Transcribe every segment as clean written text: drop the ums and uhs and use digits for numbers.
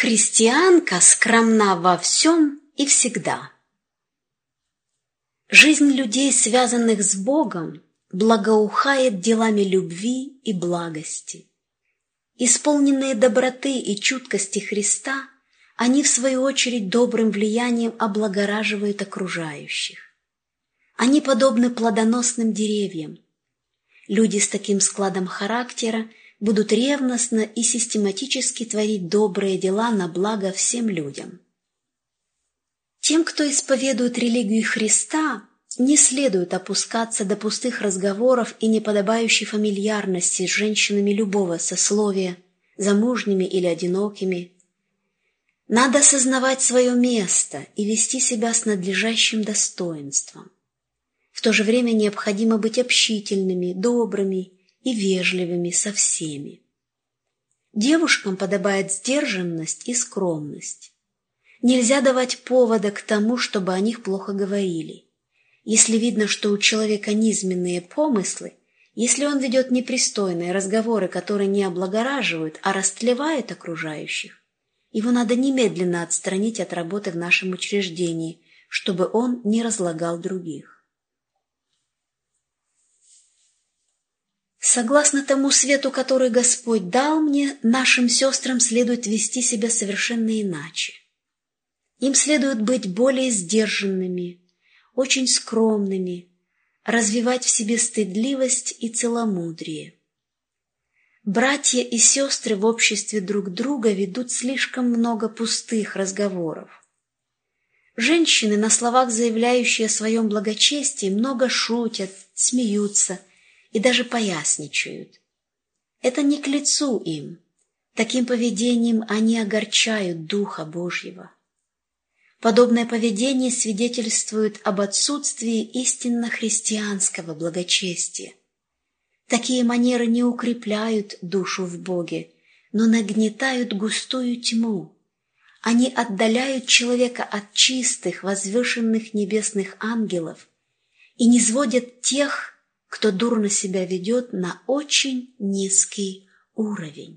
Христианка скромна во всем и всегда. Жизнь людей, связанных с Богом, благоухает делами любви и благости. Исполненные доброты и чуткости Христа, они, в свою очередь, добрым влиянием облагораживают окружающих. Они подобны плодоносным деревьям. Люди с таким складом характера будут ревностно и систематически творить добрые дела на благо всем людям. Тем, кто исповедует религию Христа, не следует опускаться до пустых разговоров и неподобающей фамильярности с женщинами любого сословия, замужними или одинокими. Надо осознавать свое место и вести себя с надлежащим достоинством. В то же время необходимо быть общительными, добрыми и вежливыми со всеми. Девушкам подобает сдержанность и скромность. Нельзя давать повода к тому, чтобы о них плохо говорили. Если видно, что у человека низменные помыслы, если он ведет непристойные разговоры, которые не облагораживают, а растлевают окружающих, его надо немедленно отстранить от работы в нашем учреждении, чтобы он не разлагал других. Согласно тому свету, который Господь дал мне, нашим сестрам следует вести себя совершенно иначе. Им следует быть более сдержанными, очень скромными, развивать в себе стыдливость и целомудрие. Братья и сестры в обществе друг друга ведут слишком много пустых разговоров. Женщины, на словах заявляющие о своем благочестии, много шутят, смеются и даже поясничают. Это не к лицу им. Таким поведением они огорчают Духа Божьего. Подобное поведение свидетельствует об отсутствии истинно христианского благочестия. Такие манеры не укрепляют душу в Боге, но нагнетают густую тьму. Они отдаляют человека от чистых, возвышенных небесных ангелов и низводят тех, кто дурно себя ведет, на очень низкий уровень.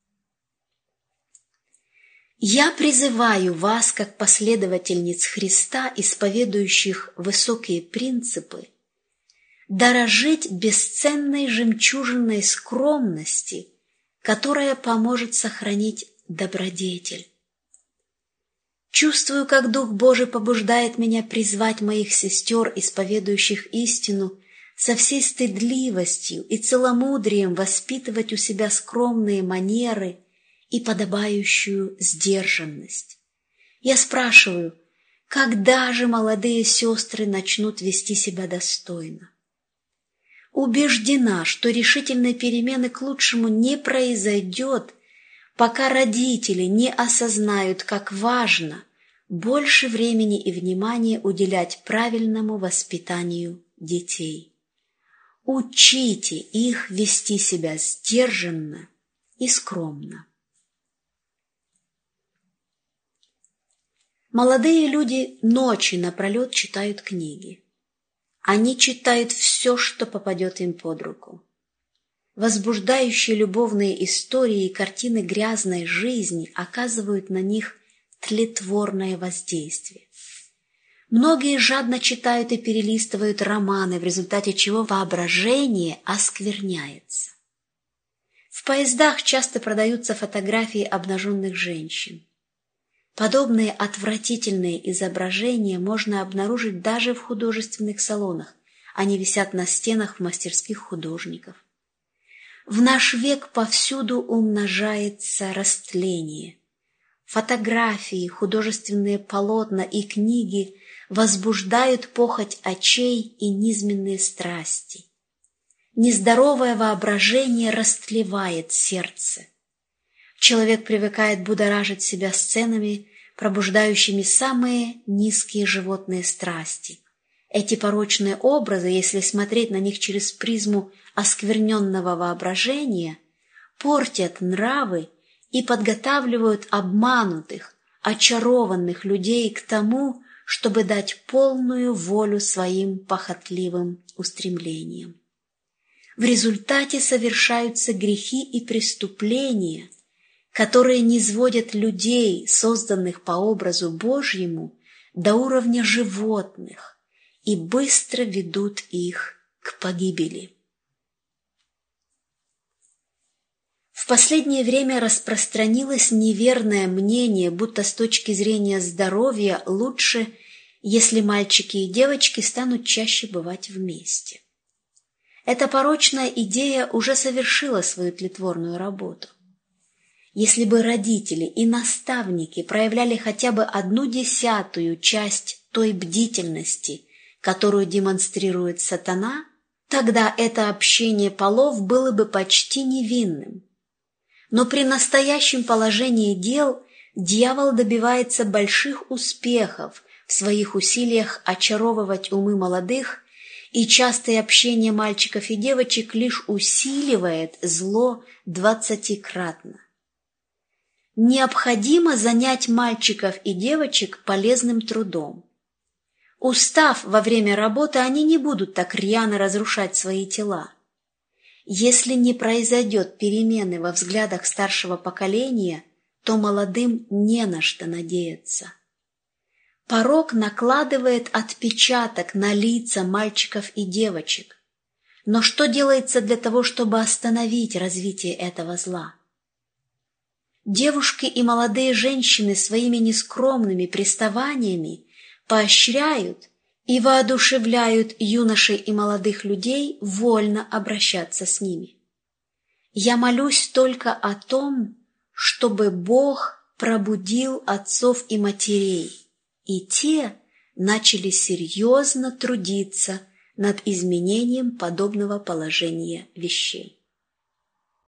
Я призываю вас, как последовательниц Христа, исповедующих высокие принципы, дорожить бесценной жемчужиной скромности, которая поможет сохранить добродетель. Чувствую, как Дух Божий побуждает меня призвать моих сестер, исповедующих истину, со всей стыдливостью и целомудрием воспитывать у себя скромные манеры и подобающую сдержанность. Я спрашиваю, когда же молодые сестры начнут вести себя достойно? Убеждена, что решительной перемены к лучшему не произойдет, пока родители не осознают, как важно больше времени и внимания уделять правильному воспитанию детей. Учите их вести себя сдержанно и скромно. Молодые люди ночи напролет читают книги. Они читают все, что попадет им под руку. Возбуждающие любовные истории и картины грязной жизни оказывают на них тлетворное воздействие. Многие жадно читают и перелистывают романы, в результате чего воображение оскверняется. В поездах часто продаются фотографии обнаженных женщин. Подобные отвратительные изображения можно обнаружить даже в художественных салонах. Они висят на стенах в мастерских художников. В наш век повсюду умножается растление. Фотографии, художественные полотна и книги возбуждают похоть очей и низменные страсти. Нездоровое воображение растлевает сердце. Человек привыкает будоражить себя сценами, пробуждающими самые низкие животные страсти. Эти порочные образы, если смотреть на них через призму оскверненного воображения, портят нравы и подготавливают обманутых, очарованных людей к тому, чтобы дать полную волю своим похотливым устремлениям. В результате совершаются грехи и преступления, которые низводят людей, созданных по образу Божьему, до уровня животных и быстро ведут их к погибели. В последнее время распространилось неверное мнение, будто с точки зрения здоровья лучше, если мальчики и девочки станут чаще бывать вместе. Эта порочная идея уже совершила свою тлетворную работу. Если бы родители и наставники проявляли хотя бы 1/10 часть той бдительности, которую демонстрирует сатана, тогда это общение полов было бы почти невинным. Но при настоящем положении дел дьявол добивается больших успехов в своих усилиях очаровывать умы молодых, и частое общение мальчиков и девочек лишь усиливает зло 20-кратно. Необходимо занять мальчиков и девочек полезным трудом. Устав во время работы, они не будут так рьяно разрушать свои тела. Если не произойдет перемены во взглядах старшего поколения, то молодым не на что надеяться. Порок накладывает отпечаток на лица мальчиков и девочек. Но что делается для того, чтобы остановить развитие этого зла? Девушки и молодые женщины своими нескромными приставаниями поощряют и воодушевляют юношей и молодых людей вольно обращаться с ними. Я молюсь только о том, чтобы Бог пробудил отцов и матерей, и те начали серьезно трудиться над изменением подобного положения вещей.